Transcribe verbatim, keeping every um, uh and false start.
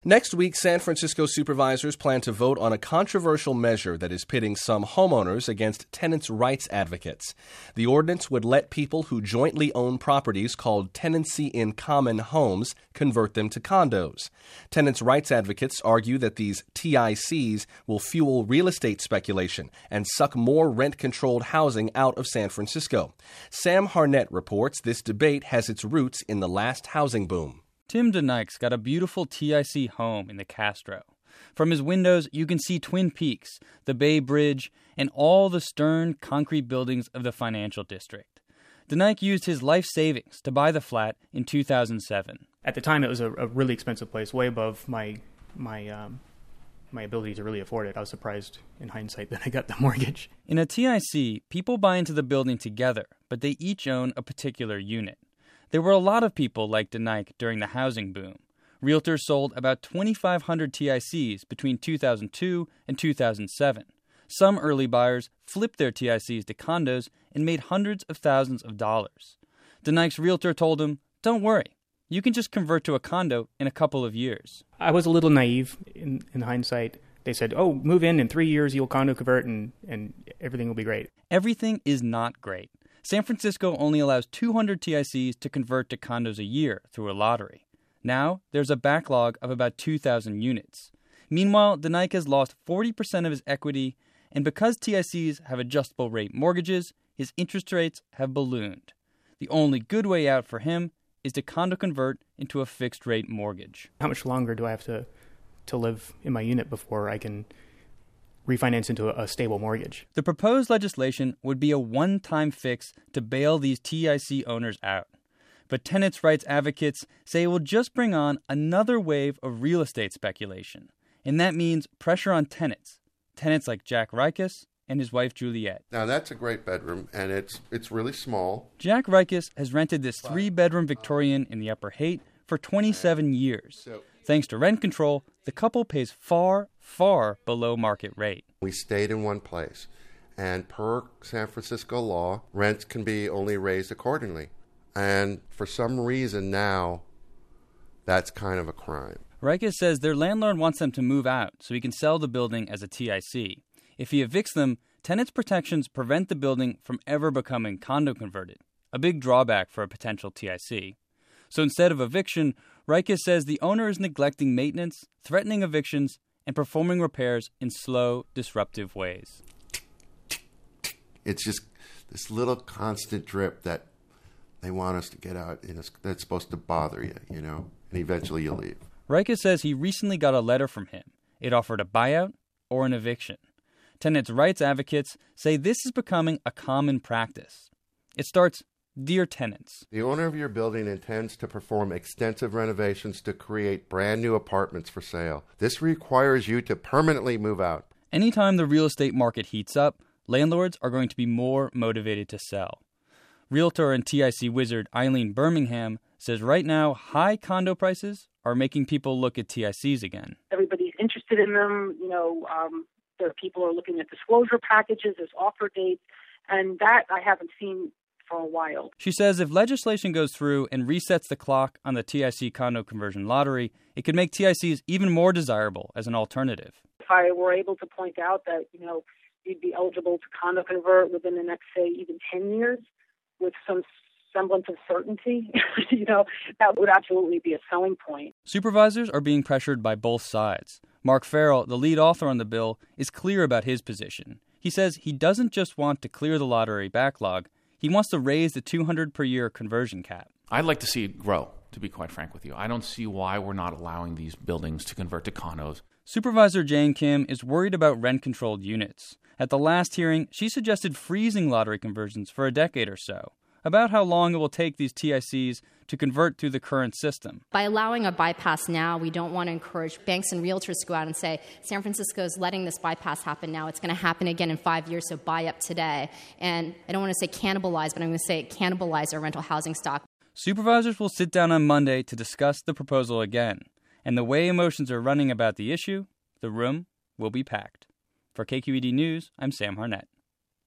Next week, San Francisco supervisors plan to vote on a controversial measure that is pitting some homeowners against tenants' rights advocates. The ordinance would let people who jointly own properties called tenancy in common homes convert them to condos. Tenants' rights advocates argue that these T I Cs will fuel real estate speculation and suck more rent-controlled housing out of San Francisco. Sam Harnett reports this debate has its roots in the last housing boom. Tim DeNike's got a beautiful T I C home in the Castro. From his windows, you can see Twin Peaks, the Bay Bridge, and all the stern concrete buildings of the financial district. DeNike used his life savings to buy the flat in two thousand seven. At the time, it was a, a really expensive place, way above my my um, my ability to really afford it. I was surprised in hindsight that I got the mortgage. In a T I C, people buy into the building together, but they each own a particular unit. There were a lot of people like DeNike during the housing boom. Realtors sold about twenty-five hundred T I Cs between two thousand two and two thousand seven. Some early buyers flipped their T I Cs to condos and made hundreds of thousands of dollars. DeNike's realtor told him, "Don't worry, you can just convert to a condo in a couple of years." I was a little naive in, in hindsight. They said, oh, move in, in three years you'll condo convert and, and everything will be great. Everything is not great. San Francisco only allows two hundred T I Cs to convert to condos a year through a lottery. Now, there's a backlog of about two thousand units. Meanwhile, DeNike has lost forty percent of his equity, and because T I Cs have adjustable rate mortgages, his interest rates have ballooned. The only good way out for him is to condo convert into a fixed rate mortgage. How much longer do I have to, to live in my unit before I can refinance into a, a stable mortgage? The proposed legislation would be a one-time fix to bail these T I C owners out. But tenants' rights advocates say it will just bring on another wave of real estate speculation. And that means pressure on tenants. Tenants like Jack Rikus and his wife Juliette. Now that's a great bedroom, and it's it's really small. Jack Rikus has rented this three-bedroom Victorian in the Upper Haight for twenty-seven years. Thanks to rent control, the couple pays far, far below market rate. We stayed in one place, and per San Francisco law, rents can be only raised accordingly. And for some reason now, that's kind of a crime. Rikus says their landlord wants them to move out so he can sell the building as a T I C. If he evicts them, tenants' protections prevent the building from ever becoming condo converted, a big drawback for a potential T I C. So instead of eviction, Rikus says the owner is neglecting maintenance, threatening evictions, and performing repairs in slow, disruptive ways. It's just this little constant drip that they want us to get out, and it's, that's supposed to bother you, you know, and eventually you'll leave. Rikus says he recently got a letter from him. It offered a buyout or an eviction. Tenants' rights advocates say this is becoming a common practice. It starts, "Dear tenants, the owner of your building intends to perform extensive renovations to create brand new apartments for sale. This requires you to permanently move out." Anytime the real estate market heats up, landlords are going to be more motivated to sell. Realtor and T I C wizard Eileen Birmingham says right now high condo prices are making people look at T I Cs again. Everybody's interested in them. You know, um, there are people are looking at disclosure packages, there's offer dates, and that I haven't seen for a while. She says if legislation goes through and resets the clock on the T I C condo conversion lottery, it could make T I Cs even more desirable as an alternative. If I were able to point out that, you know, you'd be eligible to condo convert within the next, say, even ten years with some semblance of certainty, you know, that would absolutely be a selling point. Supervisors are being pressured by both sides. Mark Farrell, the lead author on the bill, is clear about his position. He says he doesn't just want to clear the lottery backlog, he wants to raise the two hundred per year conversion cap. I'd like to see it grow, to be quite frank with you. I don't see why we're not allowing these buildings to convert to condos. Supervisor Jane Kim is worried about rent-controlled units. At the last hearing, she suggested freezing lottery conversions for a decade or so, about how long it will take these T I Cs to convert through the current system. By allowing a bypass now, we don't want to encourage banks and realtors to go out and say, San Francisco is letting this bypass happen now. It's going to happen again in five years, so buy up today. And I don't want to say cannibalize, but I'm going to say cannibalize our rental housing stock. Supervisors will sit down on Monday to discuss the proposal again. And the way emotions are running about the issue, the room will be packed. For K Q E D News, I'm Sam Harnett.